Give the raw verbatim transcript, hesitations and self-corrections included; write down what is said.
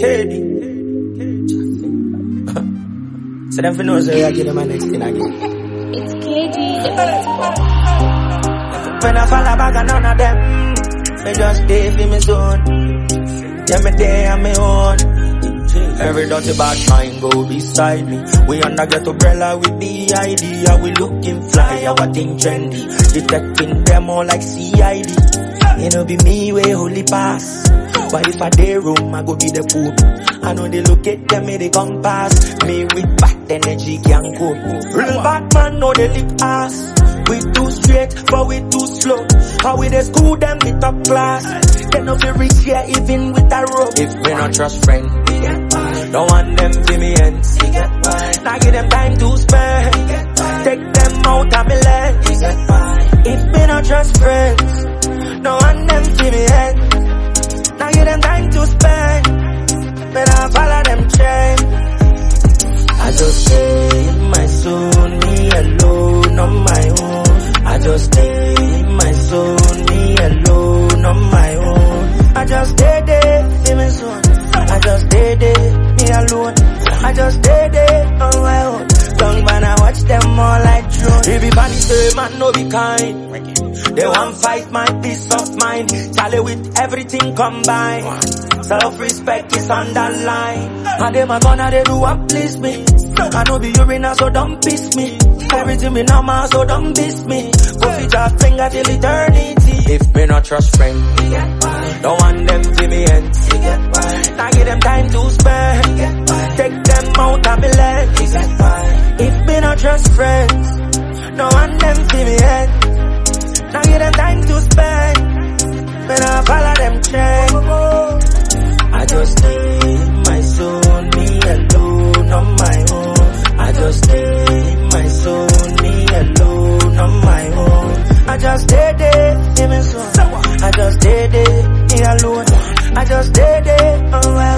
K D. So them for know so I give them my next thing again. It's K D. When I fall back on none of them, they just stay for me zone. Yeah, me day on me own. Every dirty bad mind go beside me. We under get umbrella with the idea. We looking fly, our thing trendy. Detecting them all like C I D. You know be me way holy pass. But if I dare room, I go be the fool. I know they look at them, me they come past. Me with bad energy can go. Real bad man know they live ass. We too straight, but we too slow. How we the school them with top class. They no feel rich here even with a rope. If we not trust friend, we get by. Don't want them for me ends, we get by. Now give them time to spend, we get by. Take them out of me lens, we get by. If we not trust friends, don't want them for me ends. Now give them time to spend, when I follow them chain. I just stay in my zone, me alone on my own. I just stay in my zone, me alone on my own. I just stay there in my zone. I just stay there, me alone. I just stay there on my own. Don't wanna watch them all like drones. Everybody say man no be kind. They want fight my peace of mind. Charlie with everything combined. Self-respect is on the line. And them a gonna they do what please me. I know be urina so don't piss me. Everything be normal so don't miss me. Go fit your finger till eternity. If me not trust friend, we get by. Don't want them to me ends, we get by. Now give them time to spend, we get by. Take them out of me lens, we get by. If me not trust friends, don't want them to me ends. Now give them time to spend, when I follow them chain. I just stay in my zone, me alone on my own. I just stay in my zone, me alone on my own. I just stay there in my zone. I just stay there, me alone. I just stay there on my own.